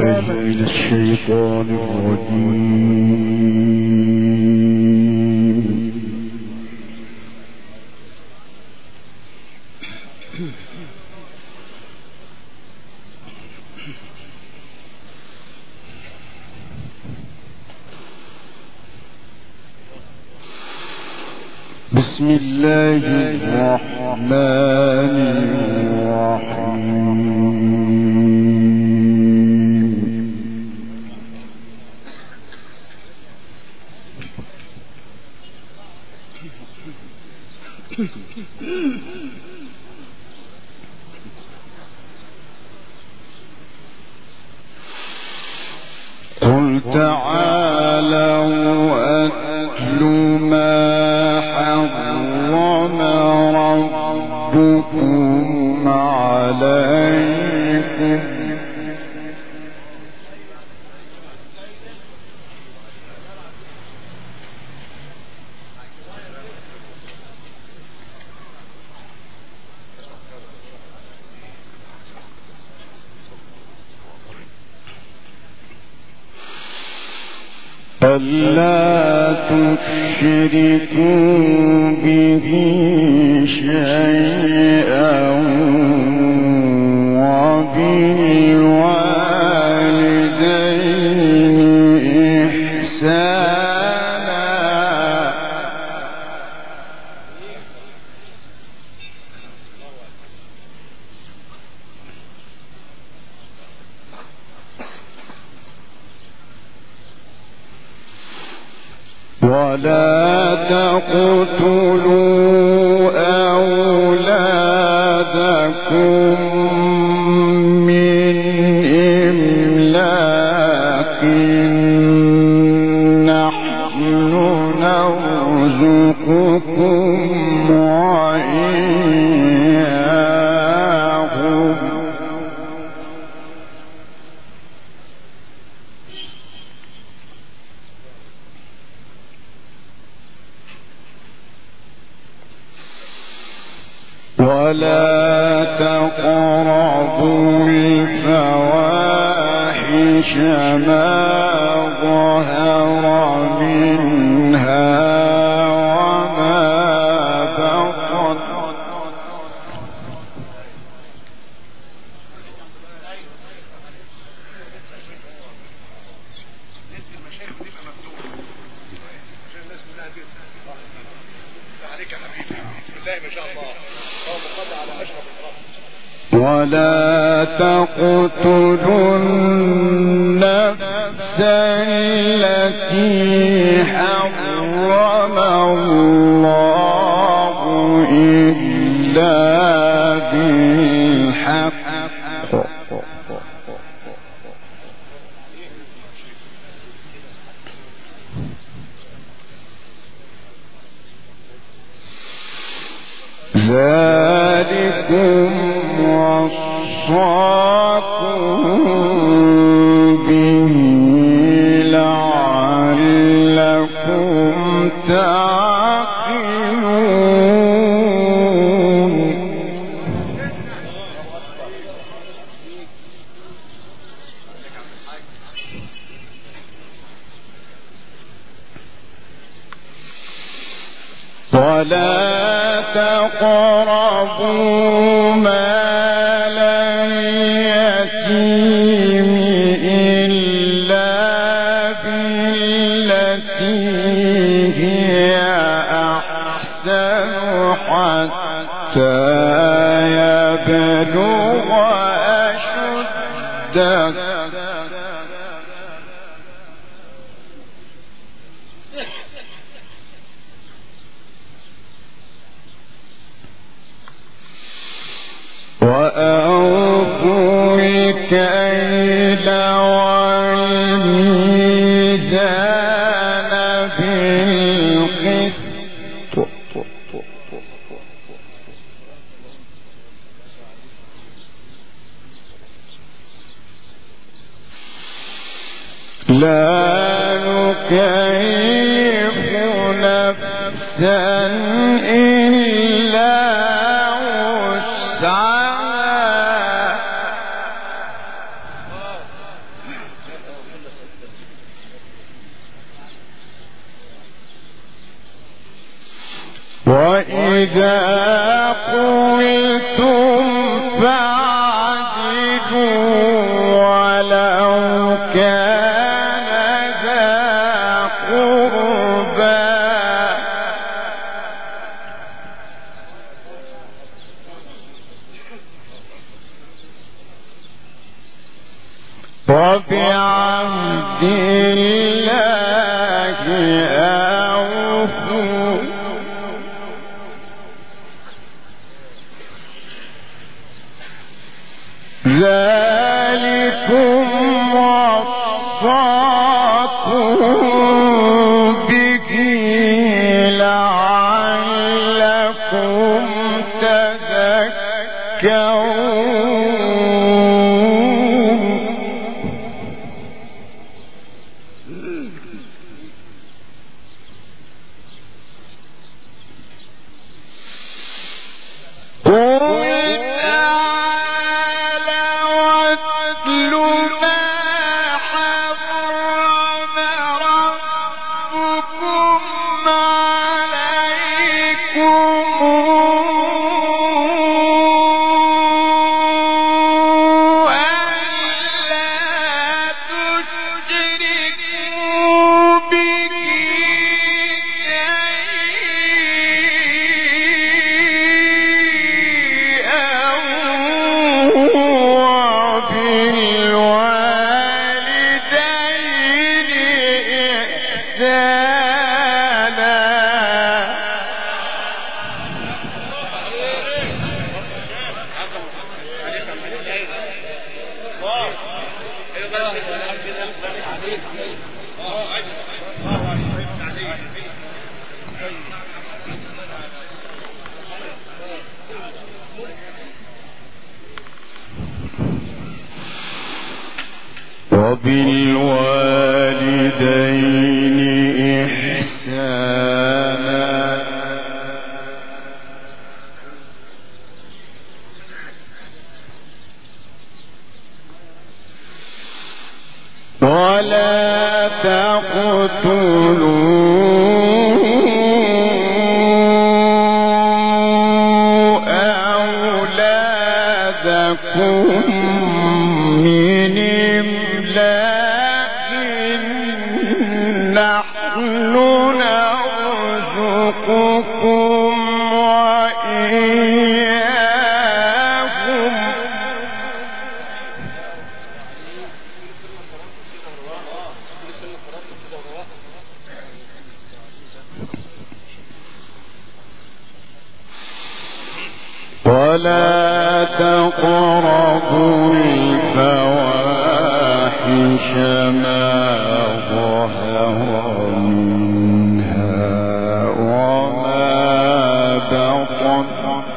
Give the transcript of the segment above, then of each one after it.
بالله من الشيطان الرجيم. بسم الله الرحمن الرحيم. قل تعالوا أتل ما حرم ربكم عليكم ألا تشركوا به شيئا وبالوالدين إحسانا ولا تقتلوا أولادكم من إملاق نحن نرزقكم وإياهم ولا تقربوا الفواحش ما ظهر منها وما بطن ولا تقتلوا النفس التي حرم الله إلا بالحق ذلكم وصاكم به لعلكم تعقلون ولا تقربوا مال اليتيم إلا بالتي هي أحسن حتى يبلغ أشده وأوفوا الكيل والميزان بالقسط لا نكلف نفسا إلا وسعها وإذا قلتم فاعدلوا ولو كان ذا قربى وبعهد الله أوفوا ذلكم وصاكم به لعلكم تذكرون وبالوالدين إحسانا ولا تقتلوا أولادكم من إملاق نحن نرزقكم وإياكم ولا تقربوا الفواحش ما ظهر منها وما بطن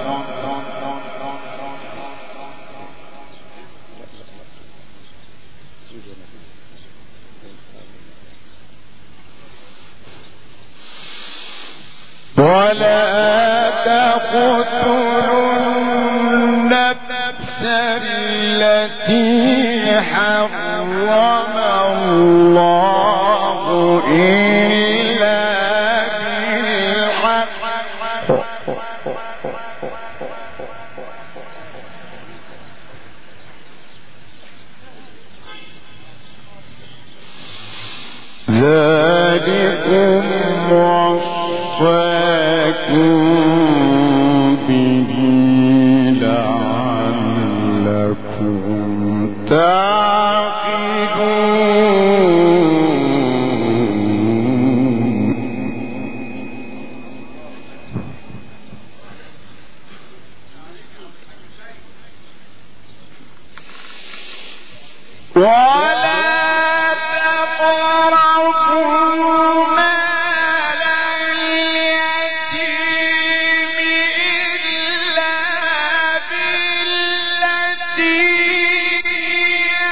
ولا تقتلوا النفس التي حرم الله إلا بالحق ذلكم وصاكم به لعلكم تعقلون ولا تقربوا مال اليتيم إلا بالتي هي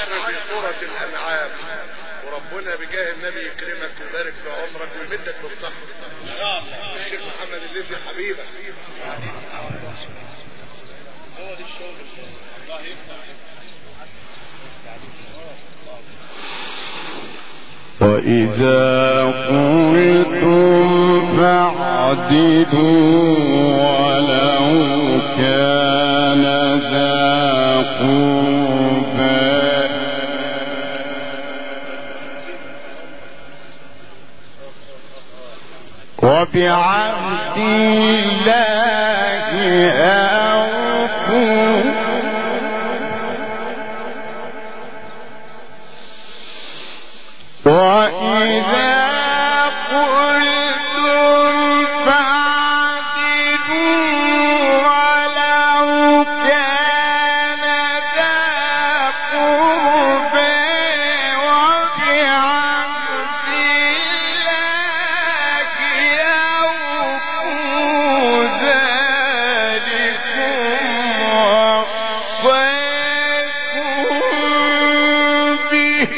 العالم في سورة الأنعام، وربنا بجاه النبي يكرمك ويبارك في عمرك ويمدك بالصحة. الشيخ محمد الليثي حبيبك. هو دي الشغل. الله يفتح. وإذا قلتم فاعدلوا ولو كان ذا قربى وبعهد الله أوفوا وإذا قلتم فاعدلوا ولو كان ذا قربى وبعهد الله أوفوا ذلكم وصاكم به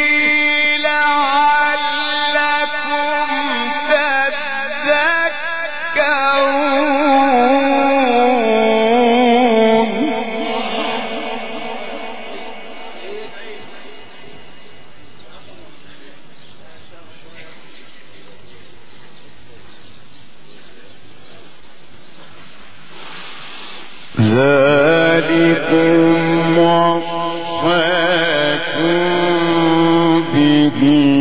ذلكم وصاكم به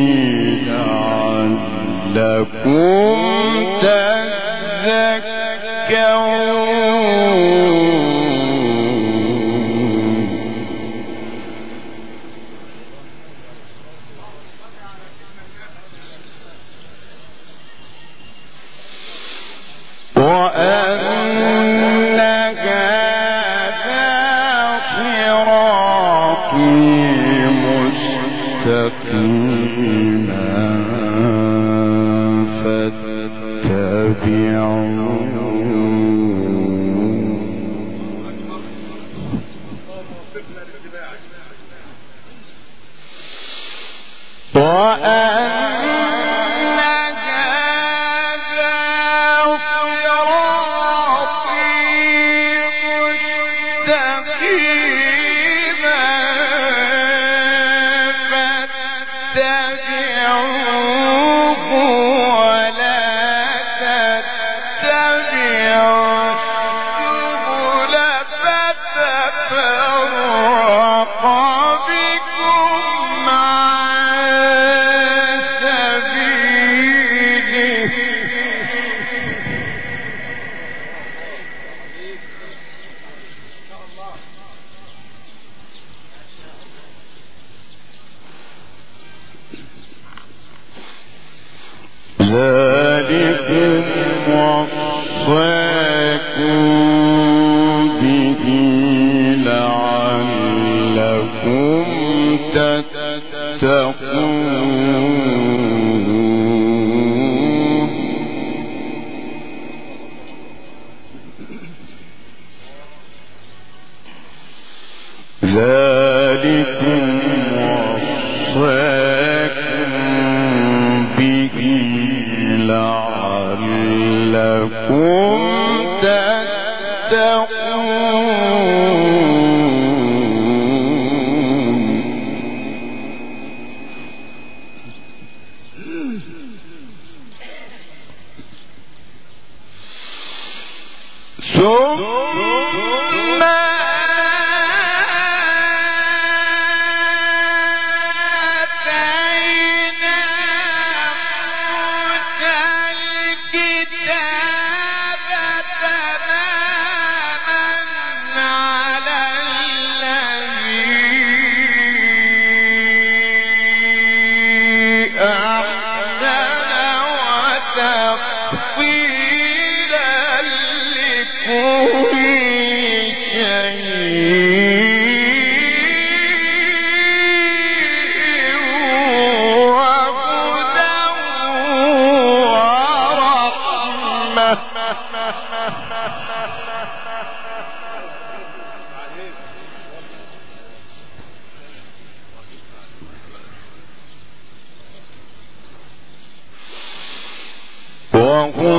لعلكم تذكرون.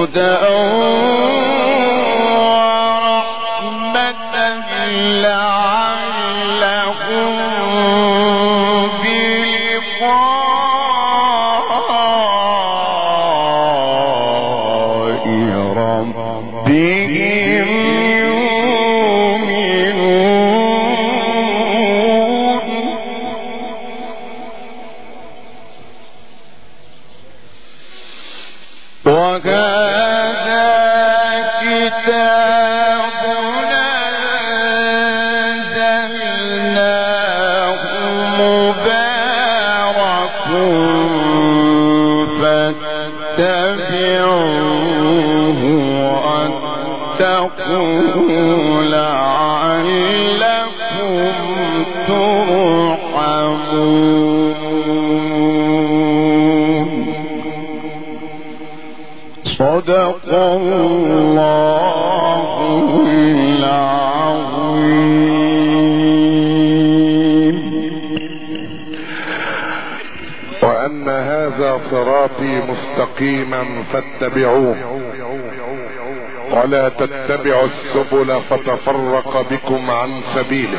هدى ورحمة لعلهم بلقاء ربهم يؤمنون. وهذا كتاب أنزلناه مبارك فاتبعوه واتقوا لعلكم ترحمون. صدق الله العظيم. وأن هذا صراطي مستقيما فاتبعوه ولا تتبعوا السبل فتفرق بكم عن سبيله.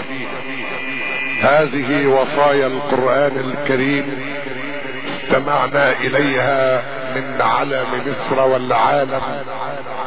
هذه وصايا القرآن الكريم استمعنا إليها من علم مصر والعالم